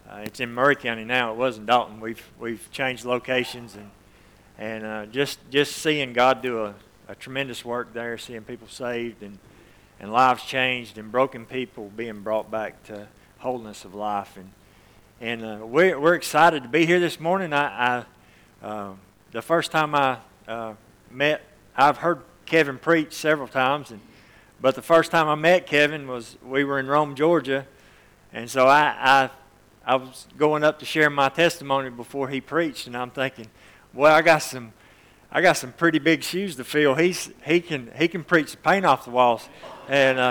It's in Murray County now. It was in Dalton. We've changed locations, and just seeing God do a tremendous work there, seeing people saved and lives changed, and broken people being brought back to wholeness of life. And we're excited to be here this morning. The first time I met, I've heard Kevin preach several times, but the first time I met Kevin we were in Rome, Georgia, and so I was going up to share my testimony before he preached, and I'm thinking, well, I got some pretty big shoes to fill. He can preach the paint off the walls, and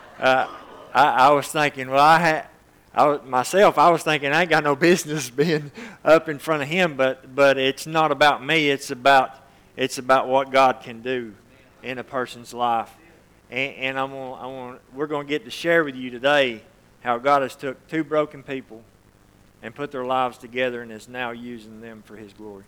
I was thinking, well, I was thinking I ain't got no business being up in front of him, but it's not about me. It's about what God can do in a person's life, and we're going to get to share with you today how God has took two broken people and put their lives together and is now using them for His glory.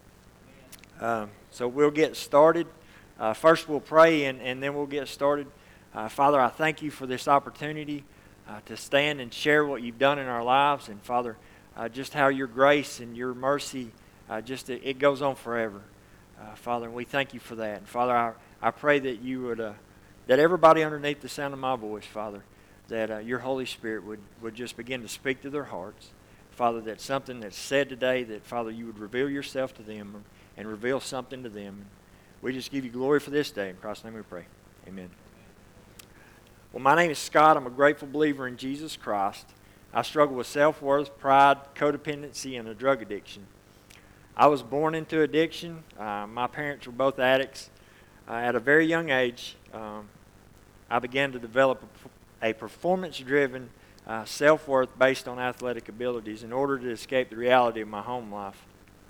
So we'll get started. First we'll pray and then we'll get started. Father, I thank you for this opportunity to stand and share what you've done in our lives. And Father, just how your grace and your mercy, it goes on forever. Father, and we thank you for that. And Father, I pray that you would, that everybody underneath the sound of my voice, Father, that your Holy Spirit would just begin to speak to their hearts. Father, that something that's said today, that Father, you would reveal yourself to them and reveal something to them. We just give you glory for this day. In Christ's name we pray. Amen. Well, my name is Scott. I'm a grateful believer in Jesus Christ. I struggle with self-worth, pride, codependency, and a drug addiction. I was born into addiction. My parents were both addicts. At a very young age, I began to develop a performance-driven self-worth based on athletic abilities in order to escape the reality of my home life.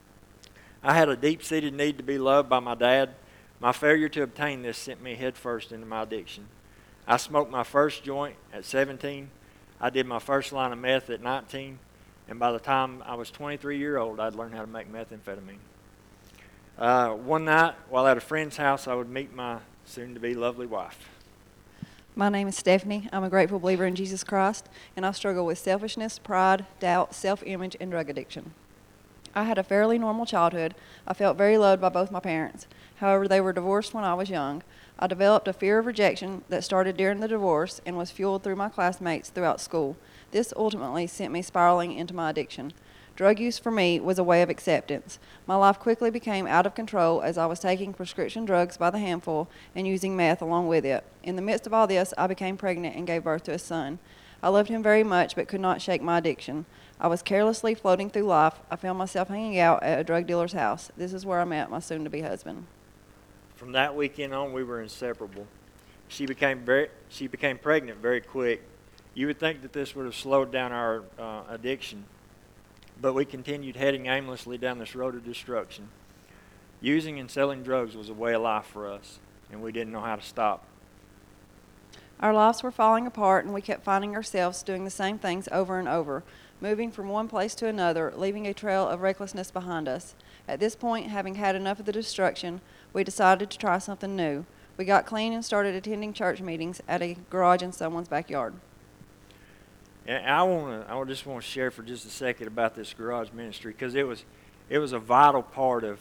I had a deep-seated need to be loved by my dad. My failure to obtain this sent me headfirst into my addiction. I smoked my first joint at 17. I did my first line of meth at 19. And by the time I was 23 years old, I'd learned how to make methamphetamine. One night, while at a friend's house, I would meet my soon-to-be lovely wife. My name is Stephanie. I'm a grateful believer in Jesus Christ, and I struggle with selfishness, pride, doubt, self-image, and drug addiction. I had a fairly normal childhood. I felt very loved by both my parents. However, they were divorced when I was young. I developed a fear of rejection that started during the divorce and was fueled through my classmates throughout school. This ultimately sent me spiraling into my addiction. Drug use for me was a way of acceptance. My life quickly became out of control as I was taking prescription drugs by the handful and using meth along with it. In the midst of all this, I became pregnant and gave birth to a son. I loved him very much but could not shake my addiction. I was carelessly floating through life. I found myself hanging out at a drug dealer's house. This is where I met my soon-to-be husband. From that weekend on, we were inseparable. She became pregnant very quick. You would think that this would have slowed down our addiction, but we continued heading aimlessly down this road of destruction. Using and selling drugs was a way of life for us, and we didn't know how to stop. Our lives were falling apart, and we kept finding ourselves doing the same things over and over, moving from one place to another, leaving a trail of recklessness behind us. At this point, having had enough of the destruction, we decided to try something new. We got clean and started attending church meetings at a garage in someone's backyard. And I just want to share for just a second about this garage ministry, because it was a vital part of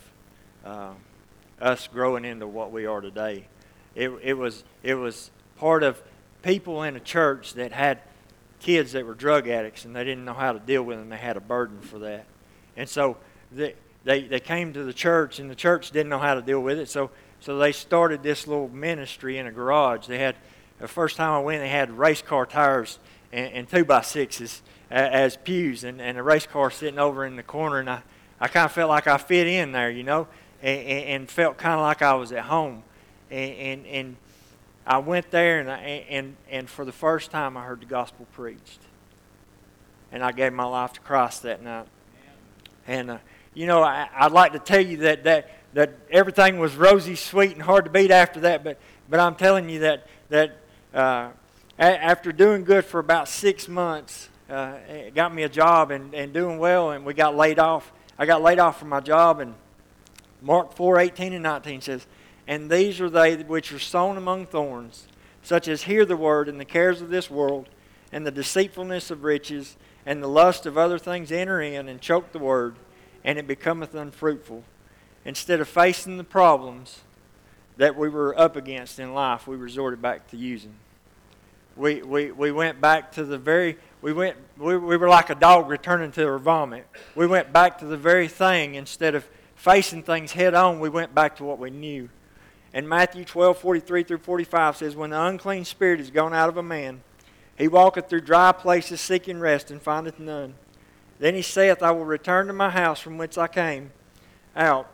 us growing into what we are today. It was part of people in a church that had kids that were drug addicts, and they didn't know how to deal with them. They had a burden for that, and so they came to the church, and the church didn't know how to deal with it. So they started this little ministry in a garage. They had, the first time I went, they had race car tires and 2x6s as pews, and a race car sitting over in the corner, and I kind of felt like I fit in there, you know, and felt kind of like I was at home, and I went there, and for the first time I heard the gospel preached, and I gave my life to Christ that night. And you know, I'd like to tell you that everything was rosy, sweet, and hard to beat after that, but I'm telling you that after doing good for about 6 months, it got me a job and doing well, and we got laid off. I got laid off from my job, and Mark 4:18 and 19 says, "And these are they which are sown among thorns, such as hear the word, and the cares of this world, and the deceitfulness of riches, and the lust of other things enter in and choke the word, and it becometh unfruitful. Instead of facing the problems that we were up against in life, we resorted back to using. We went back to the very, we were like a dog returning to her vomit. We went back to the very thing. Instead of facing things head on, we went back to what we knew. And Matthew 12:43-45 says, when the unclean spirit is gone out of a man, he walketh through dry places seeking rest, and findeth none. Then he saith, I will return to my house from whence I came out.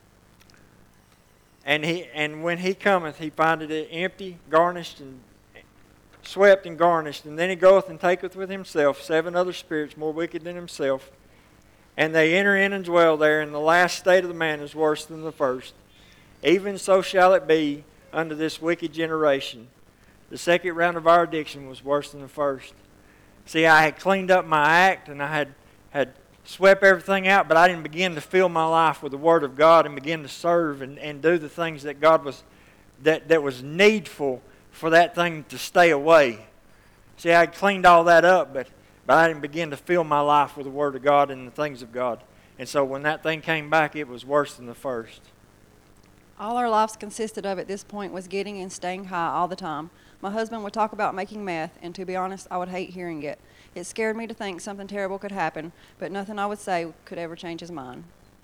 And when he cometh, he findeth it empty, garnished, and swept and garnished. And then he goeth and taketh with himself 7 other spirits more wicked than himself, and they enter in and dwell there. And the last state of the man is worse than the first. Even so shall it be unto this wicked generation. The second round of our addiction was worse than the first. See, I had cleaned up my act, and I had swept everything out, but I didn't begin to fill my life with the Word of God and begin to serve and do the things that God was that was needful for that thing to stay away. See, I had cleaned all that up, but I didn't begin to fill my life with the Word of God and the things of God. And so when that thing came back, it was worse than the first. All our lives consisted of at this point was getting and staying high all the time. My husband would talk about making meth, and to be honest, I would hate hearing it. It scared me to think something terrible could happen, but nothing I would say could ever change his mind.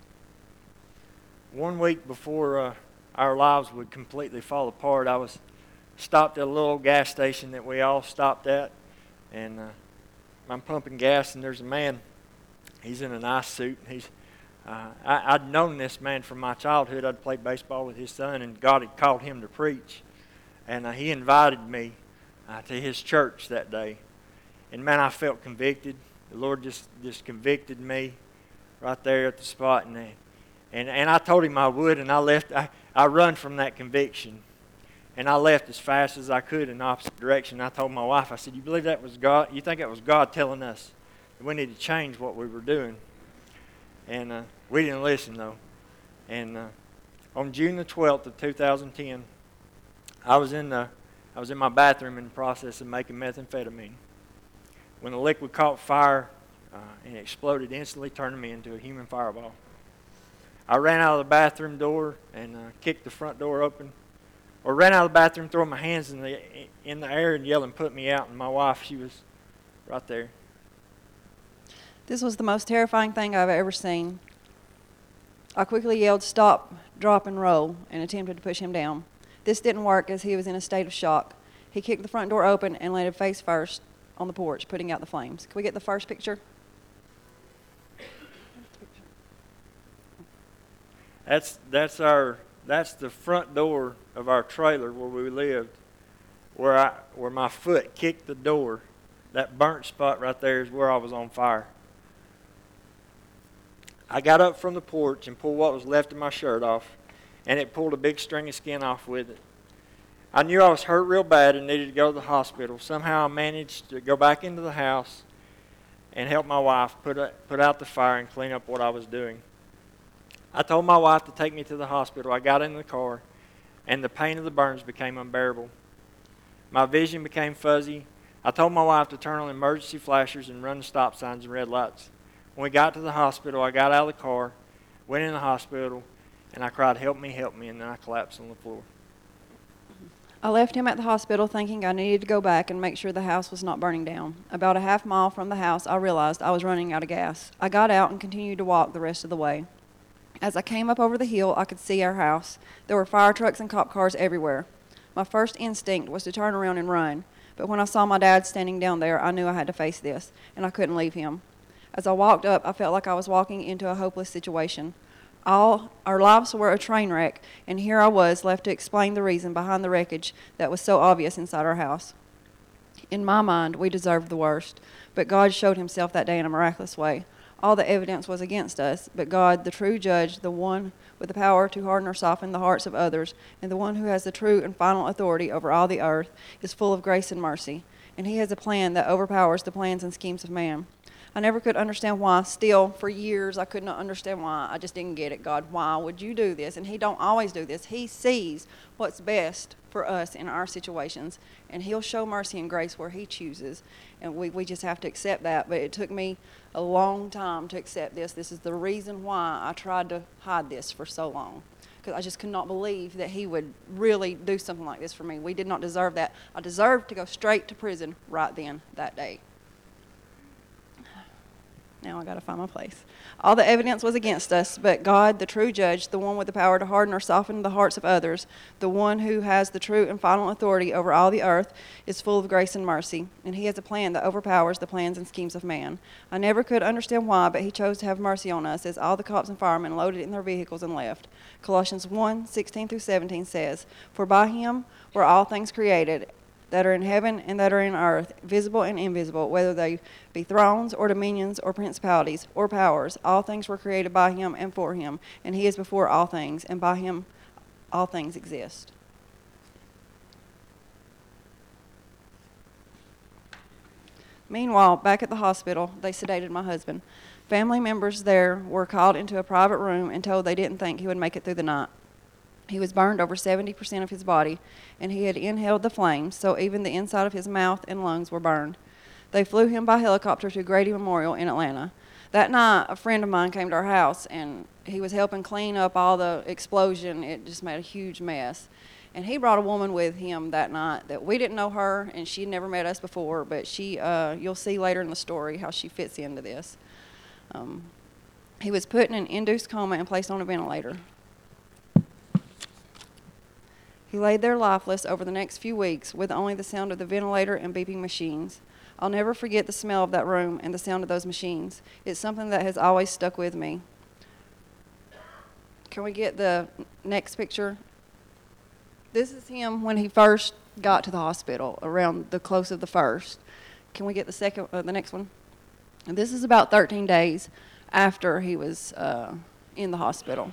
1 week before our lives would completely fall apart, I was stopped at a little gas station that we all stopped at, and I'm pumping gas, and there's a man. He's in a nice suit. I'd known this man from my childhood. I'd played baseball with his son, and God had called him to preach. And he invited me to his church that day. And man, I felt convicted. The Lord just convicted me right there at the spot. And I told him I would, and I left. I run from that conviction. And I left as fast as I could in the opposite direction. I told my wife, I said, you believe that was God? You think that was God telling us that we need to change what we were doing? And we didn't listen, though. And on June the 12th of 2010, I was in my bathroom in the process of making methamphetamine when the liquid caught fire and exploded instantly, turning me into a human fireball. I ran out of the bathroom door and kicked the front door open, or ran out of the bathroom, throwing my hands in the air and yelling, "Put me out!" And my wife, she was right there. This was the most terrifying thing I've ever seen. I quickly yelled, "Stop, drop, and roll," and attempted to push him down. This didn't work as he was in a state of shock. He kicked the front door open and landed face first on the porch, putting out the flames. Can we get the first picture? That's the front door of our trailer where we lived, where my foot kicked the door. That burnt spot right there is where I was on fire. I got up from the porch and pulled what was left of my shirt off, and it pulled a big string of skin off with it. I knew I was hurt real bad and needed to go to the hospital. Somehow I managed to go back into the house and help my wife put out the fire and clean up what I was doing. I told my wife to take me to the hospital. I got in the car, and the pain of the burns became unbearable. My vision became fuzzy. I told my wife to turn on emergency flashers and run the stop signs and red lights. When we got to the hospital, I got out of the car, went in the hospital, and I cried, "Help me, help me," and then I collapsed on the floor. I left him at the hospital thinking I needed to go back and make sure the house was not burning down. About a half mile from the house, I realized I was running out of gas. I got out and continued to walk the rest of the way. As I came up over the hill, I could see our house. There were fire trucks and cop cars everywhere. My first instinct was to turn around and run, but when I saw my dad standing down there, I knew I had to face this, and I couldn't leave him. As I walked up, I felt like I was walking into a hopeless situation. All our lives were a train wreck, and here I was left to explain the reason behind the wreckage that was so obvious inside our house. In my mind, we deserved the worst, but God showed himself that day in a miraculous way. All the evidence was against us, but God, the true judge, the one with the power to harden or soften the hearts of others, and the one who has the true and final authority over all the earth, is full of grace and mercy, and he has a plan that overpowers the plans and schemes of man. I never could understand why. Still, for years, I could not understand why. I just didn't get it. God, why would you do this? And he don't always do this. He sees what's best for us in our situations, and he'll show mercy and grace where he chooses, and we just have to accept that. But it took me a long time to accept this. This is the reason why I tried to hide this for so long, because I just could not believe that he would really do something like this for me. We did not deserve that. I deserved to go straight to prison right then, that day. Now I got to find my place. All the evidence was against us, but God, the true judge, the one with the power to harden or soften the hearts of others, the one who has the true and final authority over all the earth, is full of grace and mercy, and he has a plan that overpowers the plans and schemes of man. I never could understand why, but he chose to have mercy on us as all the cops and firemen loaded in their vehicles and left. Colossians 1:16-17 says, "For by him were all things created, that are in heaven and that are in earth, visible and invisible, whether they be thrones or dominions or principalities or powers. All things were created by him and for him, and he is before all things, and by him all things exist." Meanwhile, back at the hospital, they sedated my husband. Family members there were called into a private room and told they didn't think he would make it through the night. He was burned over 70% of his body, and he had inhaled the flames, so even the inside of his mouth and lungs were burned. They flew him by helicopter to Grady Memorial in Atlanta. That night, a friend of mine came to our house, and he was helping clean up all the explosion. It just made a huge mess. And he brought a woman with him that night that we didn't know her, and she'd never met us before, but you'll see later in the story how she fits into this. He was put in an induced coma and placed on a ventilator. He laid there lifeless over the next few weeks with only the sound of the ventilator and beeping machines. I'll never forget the smell of that room and the sound of those machines. It's something that has always stuck with me. Can we get the next picture? This is him when he first got to the hospital, around the close of the first. Can we get the next one? And this is about 13 days after he was in the hospital.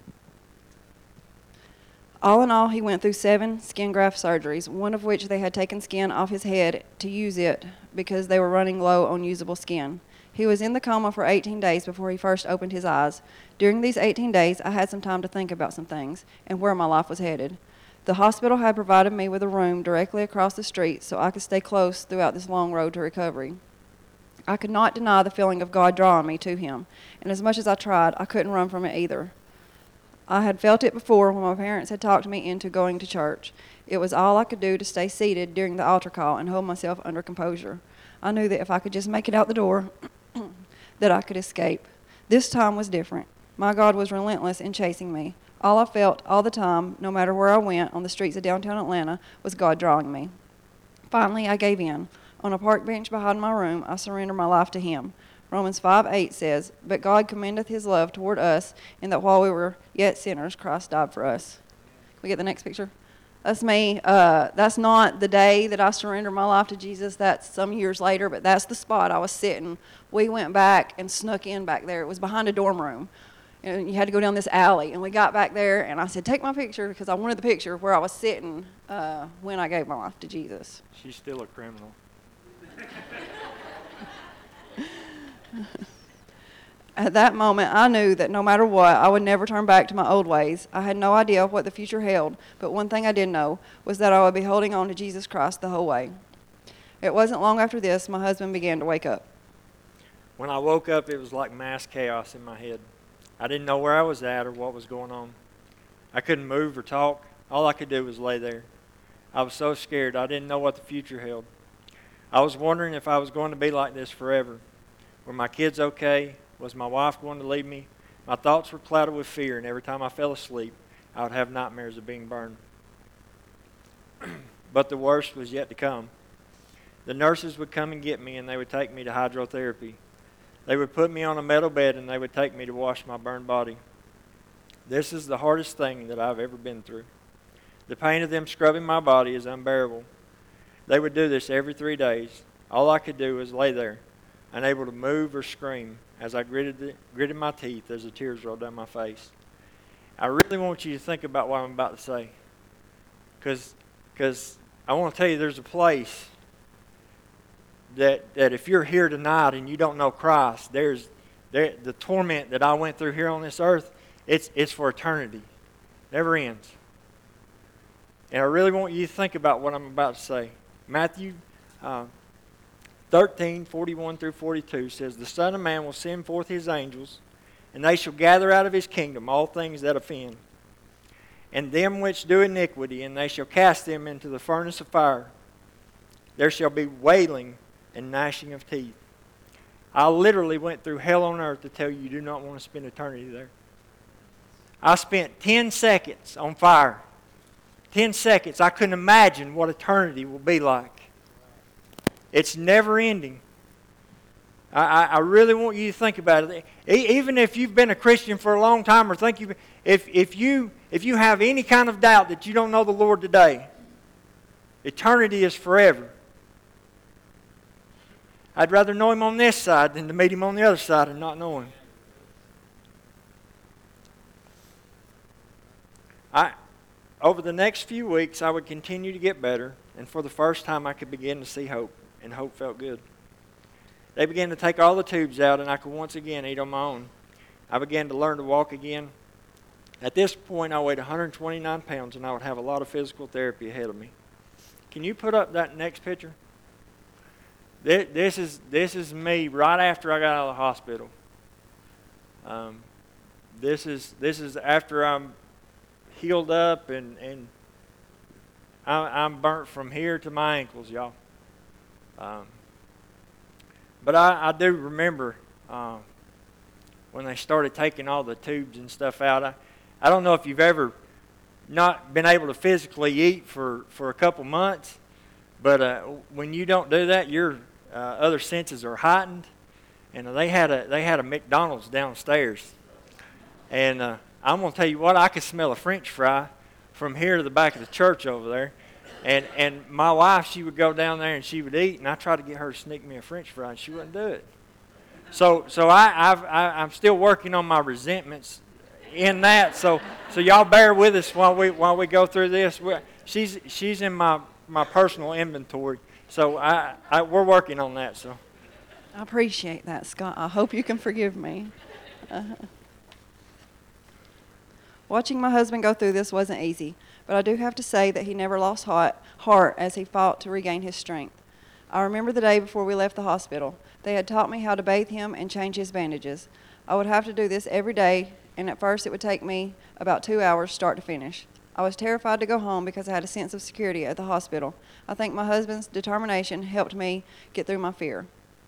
All in all, he went through 7 skin graft surgeries, one of which they had taken skin off his head to use it because they were running low on usable skin. He was in the coma for 18 days before he first opened his eyes. During these 18 days, I had some time to think about some things and where my life was headed. The hospital had provided me with a room directly across the street so I could stay close throughout this long road to recovery. I could not deny the feeling of God drawing me to him, and as much as I tried, I couldn't run from it either. I had felt it before when my parents had talked me into going to church. It was all I could do to stay seated during the altar call and hold myself under composure. I knew that if I could just make it out the door, that I could escape. This time was different. My God was relentless in chasing me. All I felt all the time, no matter where I went on the streets of downtown Atlanta, was God drawing me. Finally, I gave in. On a park bench behind my room, I surrendered my life to him. Romans 5:8 says, "But God commendeth his love toward us, in that while we were yet sinners, Christ died for us." Can we get the next picture? That's me. That's not the day that I surrendered my life to Jesus. That's some years later, but that's the spot I was sitting. We went back and snuck in back there. It was behind a dorm room. And you had to go down this alley. And we got back there, and I said, "Take my picture," because I wanted the picture of where I was sitting when I gave my life to Jesus. She's still a criminal. At that moment, I knew that no matter what, I would never turn back to my old ways. I had no idea what the future held, but one thing I did know was that I would be holding on to Jesus Christ the whole way. It wasn't long after this, my husband began to wake up. When I woke up, it was like mass chaos in my head. I didn't know where I was at or what was going on. I couldn't move or talk. All I could do was lay there. I was so scared. I didn't know what the future held. I was wondering if I was going to be like this forever. Were my kids okay? Was my wife going to leave me? My thoughts were clouded with fear, and every time I fell asleep, I would have nightmares of being burned. But the worst was yet to come. The nurses would come and get me, and they would take me to hydrotherapy. They would put me on a metal bed, and they would take me to wash my burned body. This is the hardest thing that I've ever been through. The pain of them scrubbing my body is unbearable. They would do this every 3 days. All I could do was lay there, unable to move or scream, as I gritted my teeth as the tears rolled down my face. I really want you to think about what I'm about to say, because I want to tell you there's a place that if you're here tonight and you don't know Christ, the torment that I went through here on this earth, it's for eternity. Never ends. And I really want you to think about what I'm about to say. Matthew 13:41 through 42 says, "The Son of Man will send forth his angels, and they shall gather out of his kingdom all things that offend, and them which do iniquity, and they shall cast them into the furnace of fire. There shall be wailing and gnashing of teeth." I literally went through hell on earth to tell you you do not want to spend eternity there. I spent 10 seconds on fire. 10 seconds. I couldn't imagine what eternity will be like. It's never ending. I really want you to think about it. Even if you've been a Christian for a long time, or if you have any kind of doubt that you don't know the Lord today, eternity is forever. I'd rather know Him on this side than to meet Him on the other side and not know Him. Over the next few weeks, I would continue to get better, and for the first time, I could begin to see hope, and hope felt good. They began to take all the tubes out, and I could once again eat on my own. I began to learn to walk again. At this point, I weighed 129 pounds, and I would have a lot of physical therapy ahead of me. Can you put up that next picture? This is me right after I got out of the hospital. This is after I'm healed up, and I'm burnt from here to my ankles, y'all. But I do remember when they started taking all the tubes and stuff out. I don't know if you've ever not been able to physically eat for a couple months, but when you don't do that, your other senses are heightened. And they had a McDonald's downstairs, and I'm going to tell you what, I could smell a French fry from here to the back of the church over there. And my wife, she would go down there and she would eat, and I tried to get her to sneak me a French fry, and she wouldn't do it. So I'm still working on my resentments in that. So y'all bear with us while we go through this. She's in my personal inventory, so we're working on that. So I appreciate that, Scott. I hope you can forgive me. Watching my husband go through this wasn't easy, but I do have to say that he never lost heart as he fought to regain his strength. I remember the day before we left the hospital. They had taught me how to bathe him and change his bandages. I would have to do this every day, and at first it would take me about 2 hours start to finish. I was terrified to go home because I had a sense of security at the hospital. I think my husband's determination helped me get through my fear.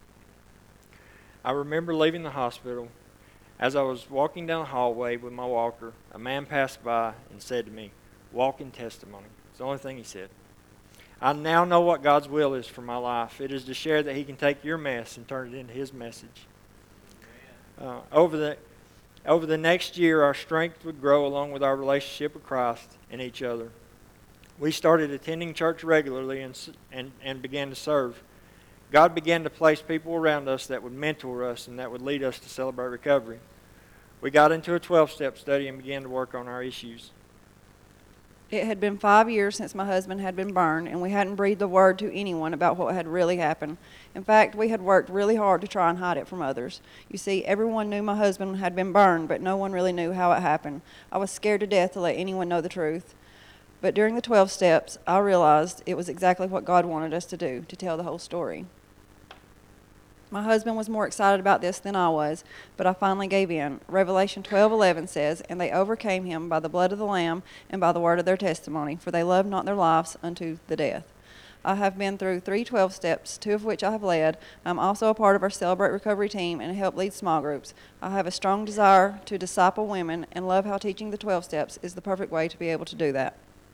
I remember leaving the hospital. As I was walking down the hallway with my walker, a man passed by and said to me, "Walk in testimony." It's the only thing he said. I now know what God's will is for my life. It is to share that He can take your mess and turn it into His message. Over the next year, our strength would grow along with our relationship with Christ and each other. We started attending church regularly and began to serve. God began to place people around us that would mentor us and that would lead us to Celebrate Recovery. We got into a 12-step study and began to work on our issues. It had been 5 years since my husband had been burned, and we hadn't breathed a word to anyone about what had really happened. In fact, we had worked really hard to try and hide it from others. You see, everyone knew my husband had been burned, but no one really knew how it happened. I was scared to death to let anyone know the truth. But during the 12 steps, I realized it was exactly what God wanted us to do, to tell the whole story. My husband was more excited about this than I was, but I finally gave in. Revelation 12:11 says, "And they overcame him by the blood of the Lamb and by the word of their testimony, for they loved not their lives unto the death." I have been through 3 12 steps, 2 of which I have led. I'm also a part of our Celebrate Recovery team and help lead small groups. I have a strong desire to disciple women and love how teaching the 12 steps is the perfect way to be able to do that.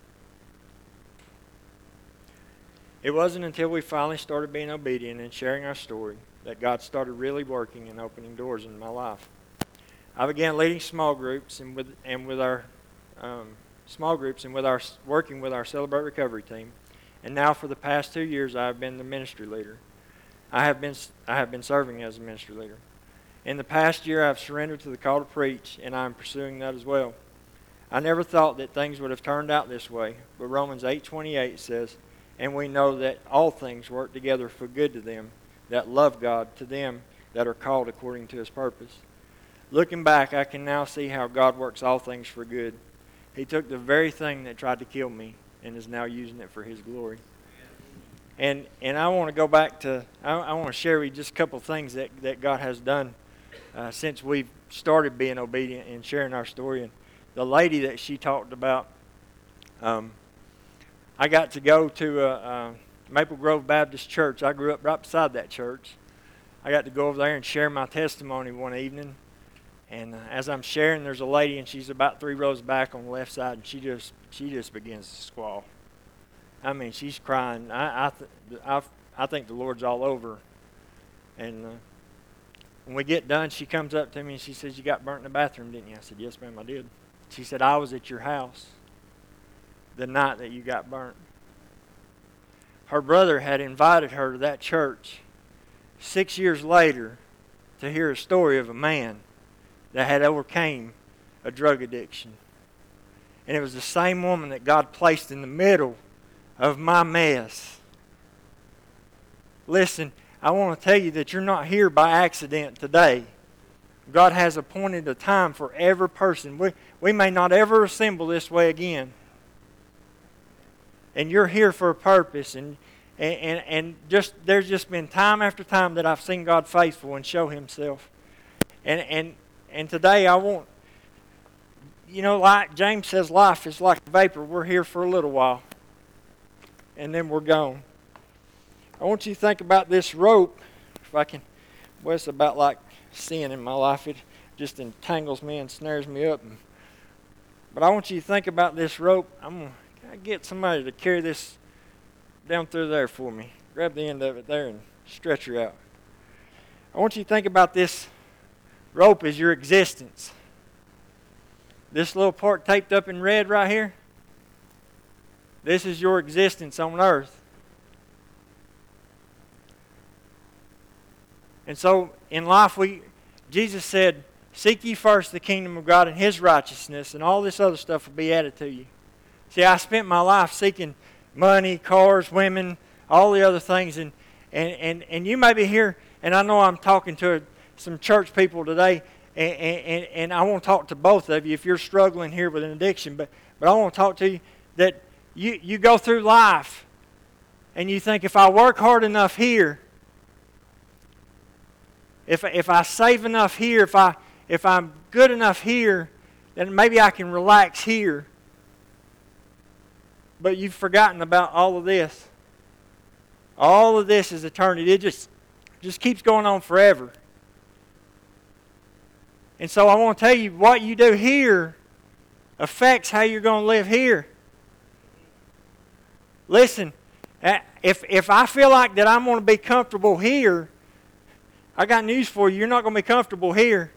It wasn't until we finally started being obedient and sharing our story that God started really working and opening doors in my life. I began leading small groups and with our working with our Celebrate Recovery team, and now for the past 2 years I have been the ministry leader. I have been serving as a ministry leader. In the past year I have surrendered to the call to preach, and I am pursuing that as well. I never thought that things would have turned out this way, but Romans 8:28 says, And we know that all things work together for good to them that love God, to them that are called according to His purpose. Looking back, I can now see how God works all things for good. He took the very thing that tried to kill me and is now using it for His glory. And I want to go back to, I want to share with you just a couple of things that God has done since we've started being obedient and sharing our story. And the lady that she talked about, I got to go to Maple Grove Baptist Church. I grew up right beside that church. I got to go over there and share my testimony one evening. And as I'm sharing, there's a lady, and she's about 3 rows back on the left side, and she just begins to squall. I mean, she's crying. I think the Lord's all over. And when we get done, she comes up to me and she says, "You got burnt in the bathroom, didn't you?" I said, "Yes, ma'am, I did." She said, "I was at your house the night that you got burnt." Her brother had invited her to that church 6 years later to hear a story of a man that had overcame a drug addiction. And it was the same woman that God placed in the middle of my mess. Listen, I want to tell you that you're not here by accident today. God has appointed a time for every person. We may not ever assemble this way again. And you're here for a purpose. And there's just been time after time that I've seen God faithful and show Himself. And today I want, like James says, life is like a vapor. We're here for a little while, and then we're gone. I want you to think about this rope. If I can, well, it's about like sin in my life. It just entangles me and snares me up. But I want you to think about this rope. Can I get somebody to carry this down through there for me? Grab the end of it there and stretch her out. I want you to think about this rope as your existence. This little part taped up in red right here, this is your existence on earth. And so in life, Jesus said, "Seek ye first the kingdom of God and His righteousness, and all this other stuff will be added to you." See, I spent my life seeking money, cars, women, all the other things, and you may be here, and I know I'm talking to some church people today, and I want to talk to both of you if you're struggling here with an addiction, but I want to talk to you that you go through life, and you think, if I work hard enough here, if I save enough here, if I'm good enough here, then maybe I can relax here. But you've forgotten about all of this. All of this is eternity. It just keeps going on forever. And so I want to tell you, what you do here affects how you're going to live here. Listen, if I feel like that I'm going to be comfortable here, I got news for you. You're not going to be comfortable here.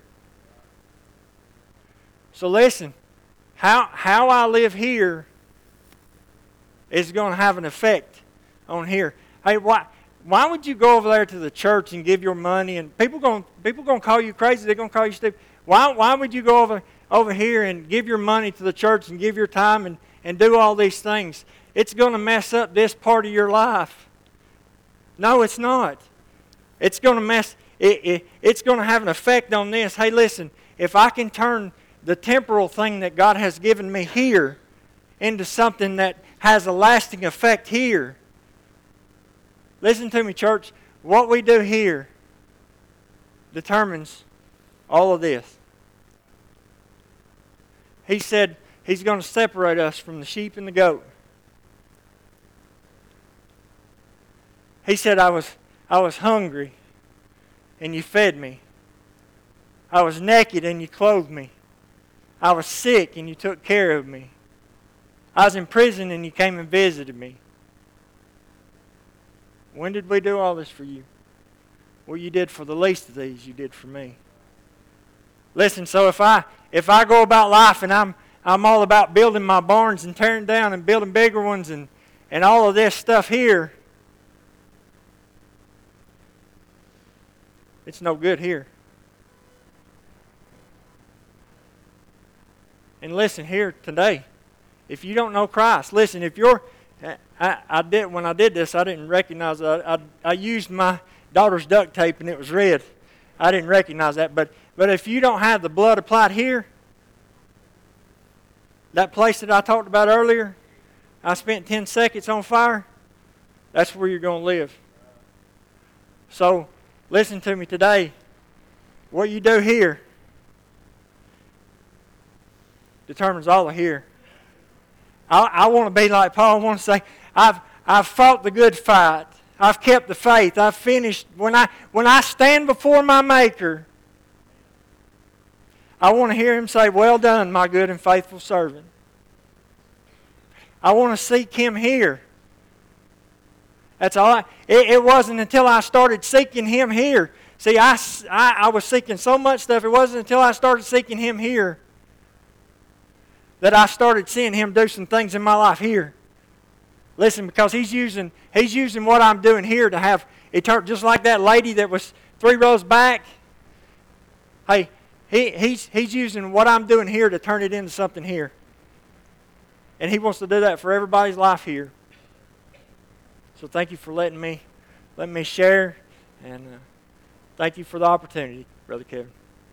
So listen, how I live here is going to have an effect on here. Hey, why would you go over there to the church and give your money, and people going to call you crazy? They're going to call you stupid. Why would you go over here and give your money to the church and give your time and do all these things? It's going to mess up this part of your life. No, it's not. It's going to mess. It's going to have an effect on this. Hey, listen, if I can turn the temporal thing that God has given me here into something that has a lasting effect here. Listen to me, church. What we do here determines all of this. He said He's going to separate us from the sheep and the goat. He said, I was hungry and you fed me. I was naked and you clothed me. I was sick and you took care of me. I was in prison and you came and visited me. When did we do all this for you? Well, you did for the least of these, you did for me. Listen, so if I go about life and I'm all about building my barns and tearing down and building bigger ones and all of this stuff here, it's no good here. And listen, here today, if you don't know Christ, listen, if you're I did when I did this. I didn't recognize. I used my daughter's duct tape and it was red. I didn't recognize that. But if you don't have the blood applied here, that place that I talked about earlier, I spent 10 seconds on fire. That's where you're going to live. So listen to me today. What you do here determines all of here. I want to be like Paul. I want to say, I've fought the good fight. I've kept the faith. I've finished. When I stand before my Maker, I want to hear Him say, well done, my good and faithful servant. I want to seek Him here. That's all. It wasn't until I started seeking Him here. See, I was seeking so much stuff. It wasn't until I started seeking Him here that I started seeing Him do some things in my life here. Listen, because He's using what I'm doing here to have eternal. Just like that lady that was 3 rows back. Hey, He's using what I'm doing here to turn it into something here. And He wants to do that for everybody's life here. So thank you for letting me share, and thank you for the opportunity, Brother Kevin.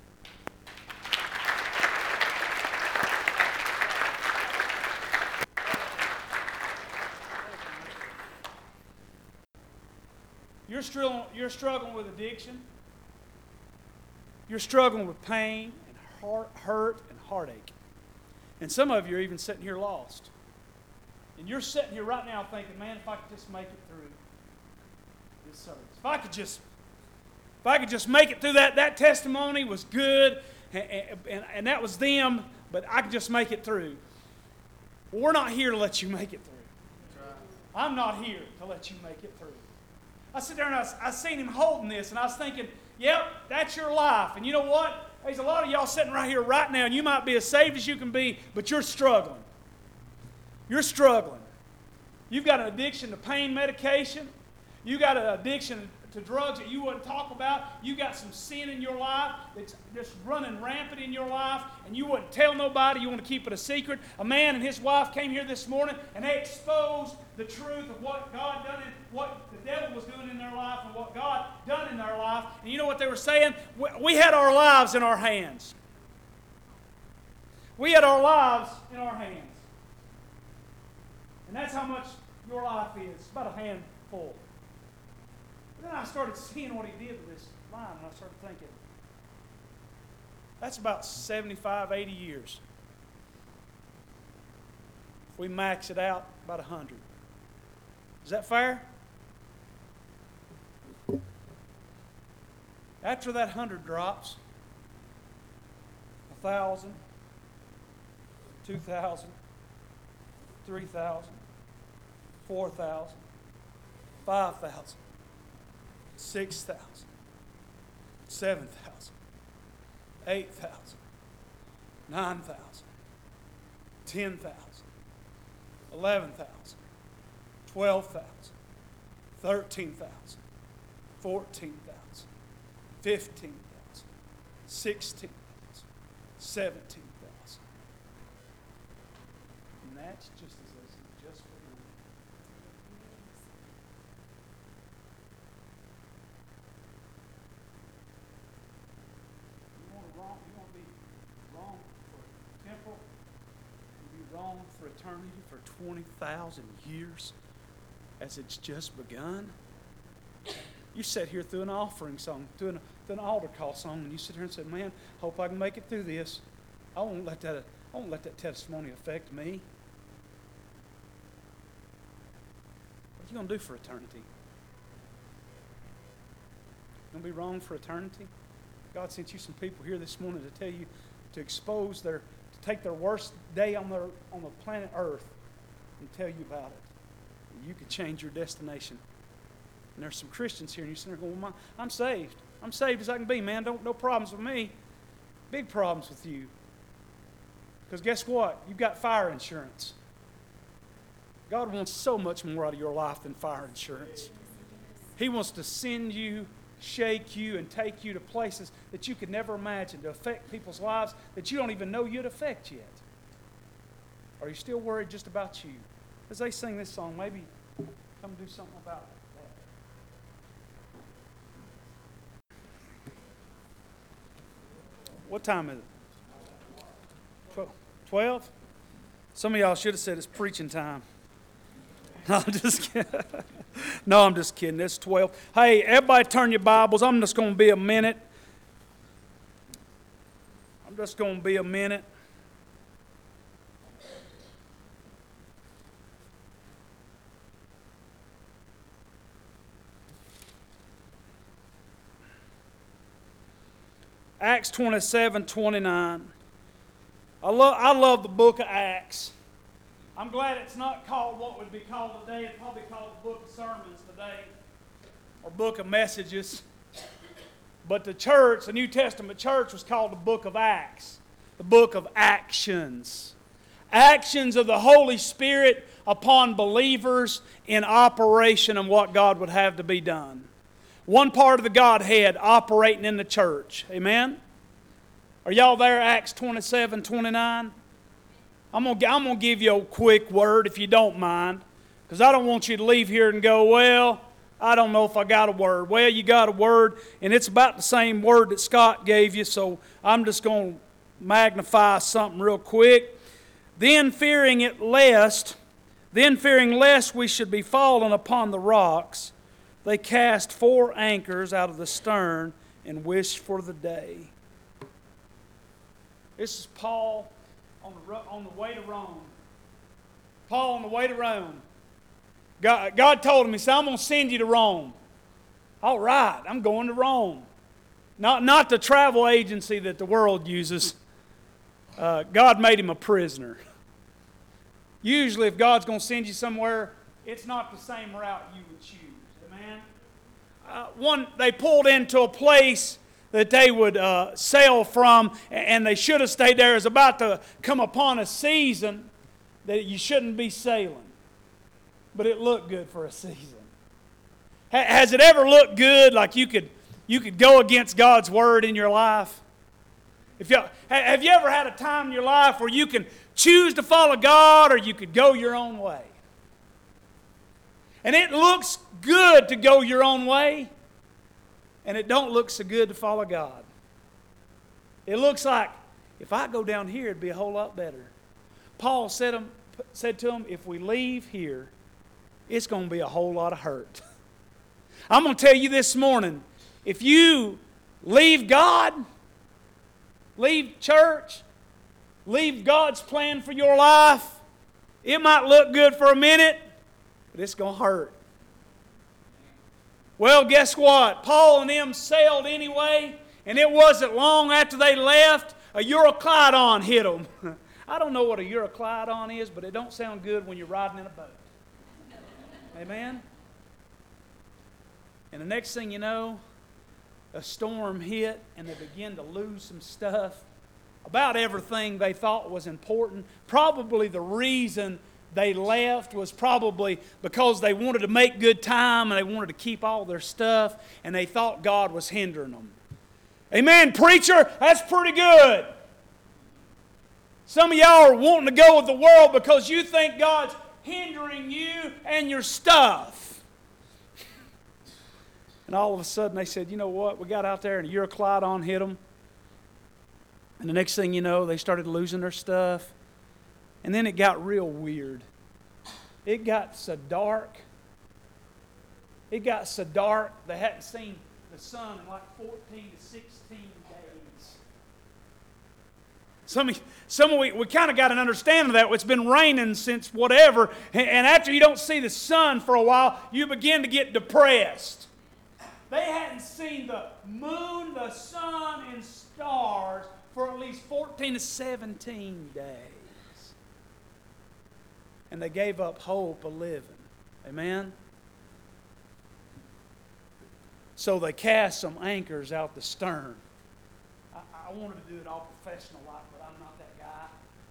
You're struggling with addiction. You're struggling with pain and hurt and heartache. And some of you are even sitting here lost. And you're sitting here right now thinking, man, if I could just make it through this service. If I could just make it through that testimony was good, and that was them, but I could just make it through. Well, we're not here to let you make it through. I'm not here to let you make it through. I sit there and I seen him holding this, and I was thinking, yep, that's your life. And you know what? There's a lot of y'all sitting right here right now, and you might be as saved as you can be, but you're struggling. You're struggling. You've got an addiction to pain medication. You've got an addiction to drugs that you wouldn't talk about. You've got some sin in your life that's just running rampant in your life, and you wouldn't tell nobody. You want to keep it a secret. A man and his wife came here this morning, and they exposed the truth of what God done and what the devil was doing in their life and what God done in their life. And you know what they were saying? We had our lives in our hands. We had our lives in our hands. And that's how much your life is. It's about a handful. But then I started seeing what he did with this line, and I started thinking, that's about 75, 80 years. If we max it out, about 100. Is that fair? After that 100 drops, 1,000, 2,000, 3,000, 4,000, 5,000, 6,000, 7,000, 8,000, 9,000, 10,000, 11,000, 12,000, 13,000, 14,000, 15,000, 16,000, 17,000. And that's just as easy, just for you. You want to be wrong for a temporal, you be wrong for eternity for 20,000 years as it's just begun. You sat here through an offering song, through an altar call song, and you sit here and say, man, hope I can make it through this. I won't let that testimony affect me. What are you going to do for eternity? Going to be wrong for eternity? God sent you some people here this morning to tell you to take their worst day on the planet Earth and tell you about it. You could change your destination. And there's some Christians here, and you're sitting there going, well, I'm saved. I'm saved as I can be, man. No problems with me. Big problems with you. Because guess what? You've got fire insurance. God wants so much more out of your life than fire insurance. He wants to send you, shake you, and take you to places that you could never imagine, to affect people's lives that you don't even know you'd affect yet. Are you still worried just about you? As they sing this song, maybe come do something about it. What time is it? 12? Some of y'all should have said it's preaching time. No, I'm just kidding. No, I'm just kidding. It's 12. Hey, everybody turn your Bibles. I'm just going to be a minute. I'm just going to be a minute. Acts 27:29. I love the book of Acts. I'm glad it's not called what would be called today. It's probably called the book of sermons today, or book of messages. But the church, the New Testament church, was called the book of Acts, the book of actions. Actions of the Holy Spirit upon believers in operation and what God would have to be done. One part of the Godhead operating in the church. Amen? Are y'all there? Acts 27:29. I'm gonna give you a quick word if you don't mind, because I don't want you to leave here and go, well, I don't know if I got a word. Well, you got a word, and it's about the same word that Scott gave you, so I'm just going to magnify something real quick. Then fearing lest we should be fallen upon the rocks, they cast 4 anchors out of the stern and wished for the day. This is Paul on the way to Rome. Paul on the way to Rome. God told him, He said, I'm going to send you to Rome. All right, I'm going to Rome. Not the travel agency that the world uses. God made him a prisoner. Usually if God's going to send you somewhere, it's not the same route you would choose. Amen? They pulled into a place that they would sail from, and they should have stayed there. It's about to come upon a season that you shouldn't be sailing. But it looked good for a season. Has it ever looked good, like you could go against God's word in your life? Have you ever had a time in your life where you can choose to follow God, or you could go your own way? And it looks good to go your own way, and it don't look so good to follow God. It looks like, if I go down here, it'd be a whole lot better. Paul said to him, if we leave here, it's going to be a whole lot of hurt. I'm going to tell you this morning, if you leave God, leave church, leave God's plan for your life, it might look good for a minute, but it's going to hurt. Well, guess what? Paul and them sailed anyway, and it wasn't long after they left, a Euroclydon hit them. I don't know what a Euroclydon is, but it don't sound good when you're riding in a boat. Amen? And the next thing you know, a storm hit, and they began to lose some stuff. About everything they thought was important. Probably the reason they left was probably because they wanted to make good time and they wanted to keep all their stuff, and they thought God was hindering them. Amen, preacher? That's pretty good. Some of y'all are wanting to go with the world because you think God's hindering you and your stuff. And all of a sudden they said, you know what? We got out there and a Euroclydon hit them. And the next thing you know, they started losing their stuff. And then it got real weird. It got so dark. They hadn't seen the sun in like 14 to 16 days. We kind of got an understanding of that. It's been raining since whatever. And after you don't see the sun for a while, you begin to get depressed. They hadn't seen the moon, the sun, and stars for at least 14 to 17 days. And they gave up hope of living. Amen? So they cast some anchors out the stern. I wanted to do it all professional like, but I'm not that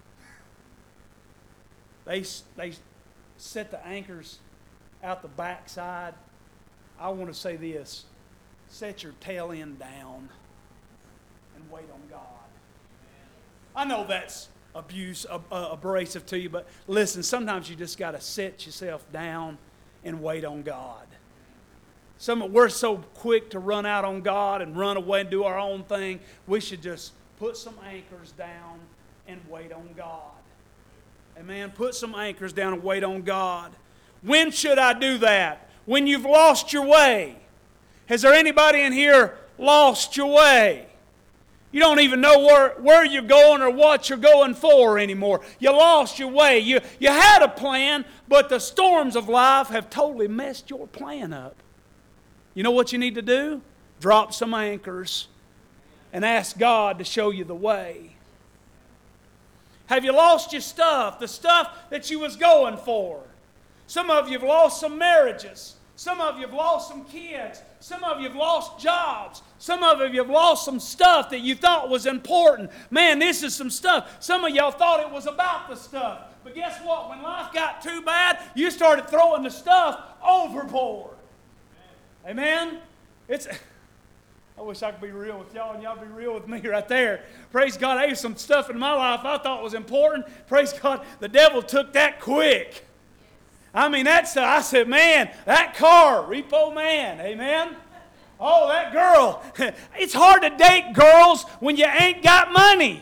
guy. They set the anchors out the backside. I want to say this. Set your tail end down and wait on God. I know that's abrasive to you, but listen, sometimes you just got to sit yourself down and wait on God. We're so quick to run out on God and run away and do our own thing. We should just put some anchors down and wait on God. Amen. Put some anchors down and wait on God. When should I do that? When you've lost your way. Has there anybody in here lost your way? You don't even know where you're going or what you're going for anymore. You lost your way. You had a plan, but the storms of life have totally messed your plan up. You know what you need to do? Drop some anchors and ask God to show you the way. Have you lost your stuff, the stuff that you was going for? Some of you have lost some marriages. Some of you have lost some kids. Some of you have lost jobs. Some of you have lost some stuff that you thought was important. Man, this is some stuff. Some of y'all thought it was about the stuff. But guess what? When life got too bad, you started throwing the stuff overboard. Amen? I wish I could be real with y'all and y'all be real with me right there. Praise God, I have some stuff in my life I thought was important. Praise God, the devil took that quick. I mean, I said, man, that car, repo man, amen? Oh, that girl. It's hard to date girls when you ain't got money.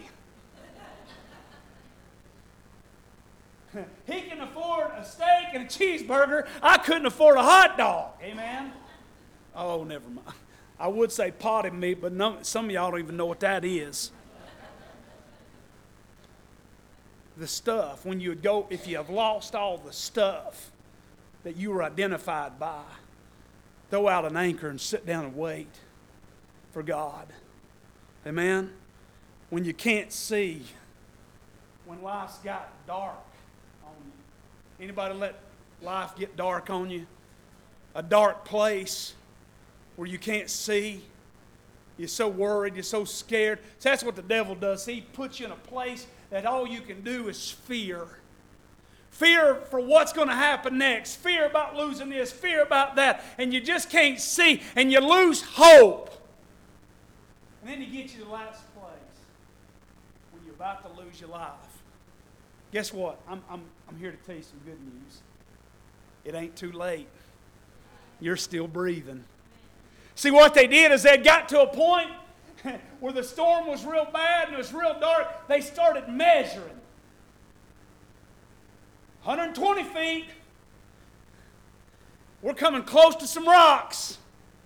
He can afford a steak and a cheeseburger. I couldn't afford a hot dog, amen? Oh, never mind. I would say potted meat, but some of y'all don't even know what that is. The stuff, if you have lost all the stuff that you were identified by, throw out an anchor and sit down and wait for God. Amen? When you can't see, when life's got dark on you. Anybody let life get dark on you? A dark place where you can't see. You're so worried, you're so scared. So that's what the devil does. He puts you in a place that all you can do is fear. Fear for what's going to happen next. Fear about losing this. Fear about that. And you just can't see. And you lose hope. And then he gets you to the last place when you're about to lose your life. Guess what? I'm here to tell you some good news. It ain't too late. You're still breathing. See, what they did is they got to a point where the storm was real bad and it was real dark. They started measuring. 120 feet. We're coming close to some rocks.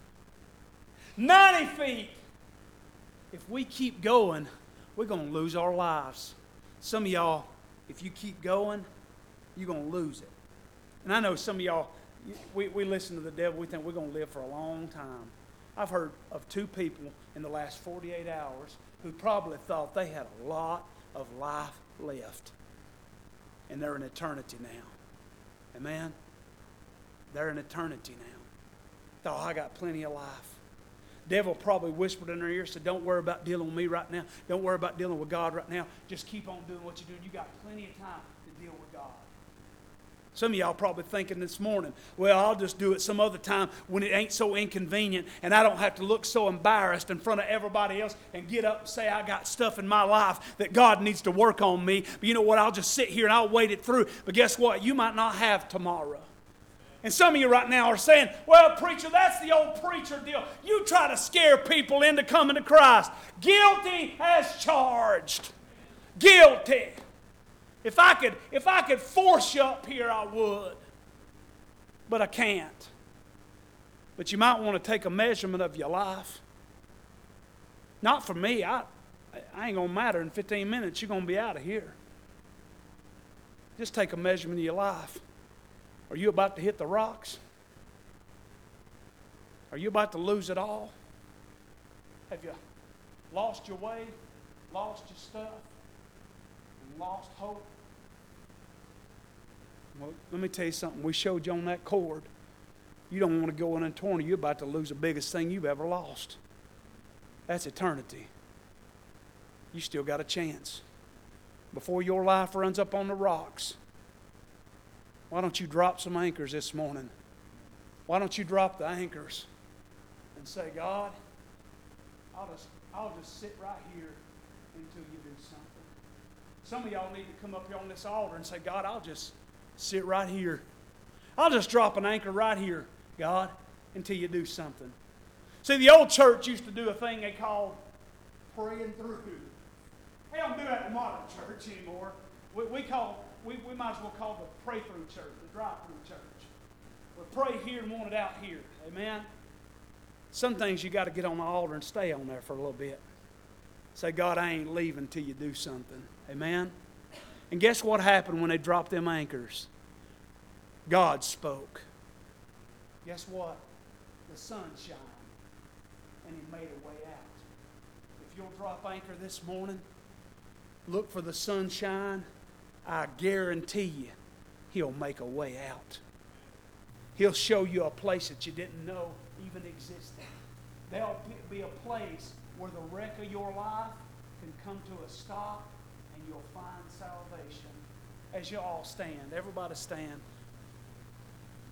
90 feet. If we keep going, we're going to lose our lives. Some of y'all, if you keep going, you're going to lose it. And I know some of y'all, we listen to the devil, we think we're going to live for a long time. I've heard of 2 people in the last 48 hours who probably thought they had a lot of life left. And they're in eternity now. Amen? They're in eternity now. Thought, I got plenty of life. Devil probably whispered in their ear, said, don't worry about dealing with me right now. Don't worry about dealing with God right now. Just keep on doing what you're doing. You got plenty of time to deal with God. Some of y'all probably thinking this morning, well, I'll just do it some other time when it ain't so inconvenient and I don't have to look so embarrassed in front of everybody else and get up and say I got stuff in my life that God needs to work on me. But you know what? I'll just sit here and I'll wait it through. But guess what? You might not have tomorrow. And some of you right now are saying, well, preacher, that's the old preacher deal. You try to scare people into coming to Christ. Guilty as charged. Guilty. If I could force you up here, I would. But I can't. But you might want to take a measurement of your life. Not for me. I ain't going to matter. In 15 minutes, you're going to be out of here. Just take a measurement of your life. Are you about to hit the rocks? Are you about to lose it all? Have you lost your way, lost your stuff, and lost hope? Well, let me tell you something. We showed you on that cord. You don't want to go in and torn. You're about to lose the biggest thing you've ever lost. That's eternity. You still got a chance. Before your life runs up on the rocks, why don't you drop some anchors this morning? Why don't you drop the anchors and say, God, I'll just sit right here until you do something. Some of y'all need to come up here on this altar and say, God, I'll just sit right here. I'll just drop an anchor right here, God, until you do something. See, the old church used to do a thing they called praying through. They don't do that in the modern church anymore. We might as well call it the pray-through church, the drive-through church. We pray here and want it out here. Amen? Some things you got to get on the altar and stay on there for a little bit. Say, God, I ain't leaving till you do something. Amen? And guess what happened when they dropped them anchors? God spoke. Guess what? The sun shined, and He made a way out. If you'll drop anchor this morning, look for the sunshine, I guarantee you He'll make a way out. He'll show you a place that you didn't know even existed. There'll be a place where the wreck of your life can come to a stop and you'll find salvation. As you all stand, everybody stand.